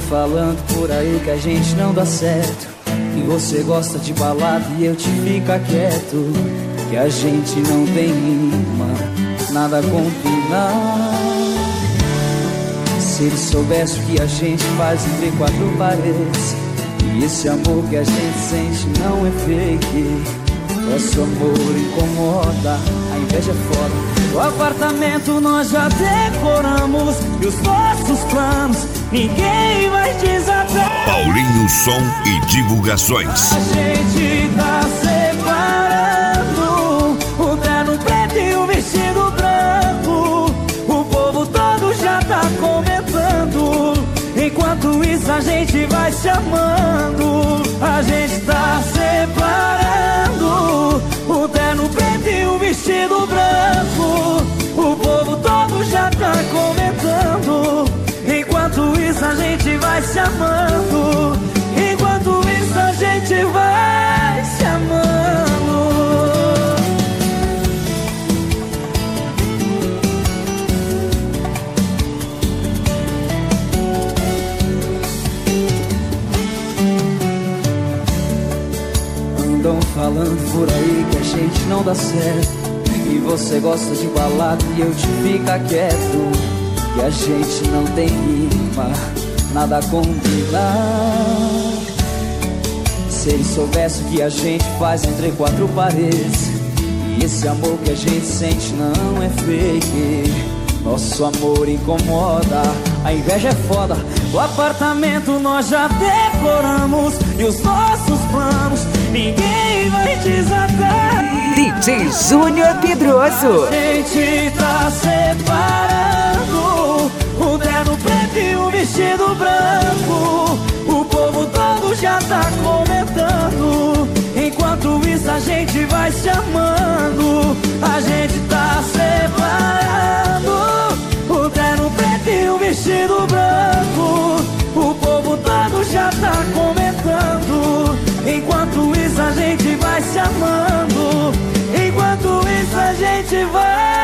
falando por aí que a gente não dá certo, que você gosta de balada e eu te fica quieto, que a gente não tem rima, nada combina. Se ele soubesse o que a gente faz entre quatro paredes, e esse amor que a gente sente não é fake, nosso amor incomoda, a inveja é foda. O apartamento nós já decoramos, e os nossos planos ninguém vai desatar. Paulinho Som e Divulgações. A gente tá separando o terno preto e o vestido branco. O povo todo já tá comentando, enquanto isso a gente vai se amando. A gente tá separando o terno preto e o vestido branco. O povo todo já tá comentando, enquanto isso a gente vai se amando. Enquanto isso a gente vai se amando. Andam falando por aí que a gente não dá certo, e você gosta de balada e eu te fica quieto, que a gente não tem rima, nada combina. Se ele soubesse o que a gente faz entre quatro paredes, e esse amor que a gente sente não é fake, nosso amor incomoda, a inveja é foda. O apartamento nós já decoramos, e os nossos planos ninguém vai desatar. DJ Júnior Pedroso. A gente tá separando o terno preto e o vestido branco. O povo todo já tá comentando, enquanto isso a gente vai se amando. A gente tá separando o terno preto e o vestido branco. O povo todo já tá comentando, enquanto isso a gente vai se amando. Enquanto isso a gente vai